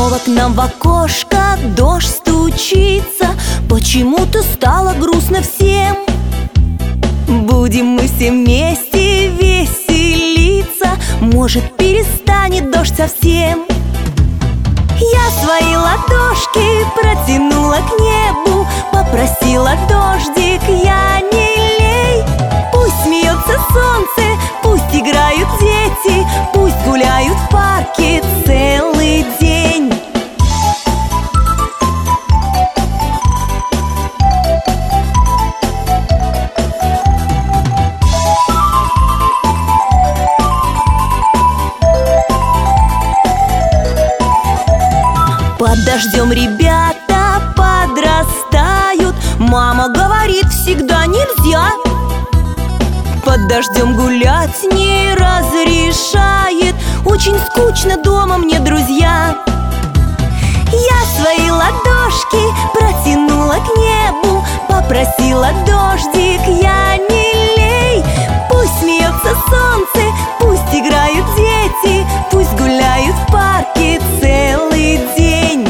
Снова к нам в окошко дождь стучится. Почему-то стало грустно всем. Будем мы все вместе веселиться. Может, перестанет дождь совсем. Я свои ладошки протянула к небу, попросила: дождик, я не лей. Пусть смеется солнце, пусть играют дети, пусть гуляют в парке целый день. Под дождем ребята подрастают. Мама говорит, всегда нельзя. Под дождем гулять не разрешает. Очень скучно дома мне, друзья. Я свои ладошки протянула к небу, попросила: дождик, я не лей. Пусть смеется солнце, пусть играют дети, пусть гуляют в парке целый день.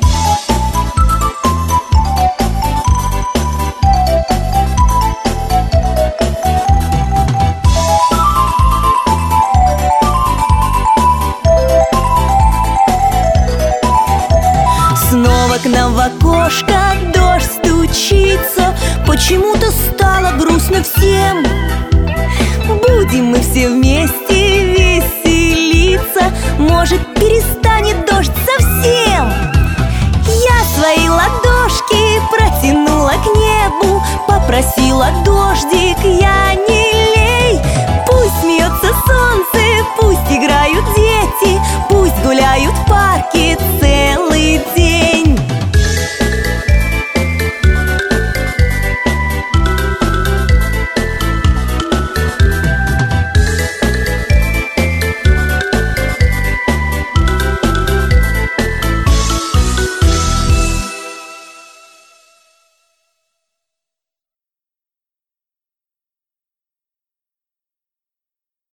Снова к нам в окошко дождь стучится. Почему-то стало грустно всем. Будем мы все вместе веселиться. Может, перестанет дождь совсем. Я свои ладошки протянула к небу, попросила: дождик, я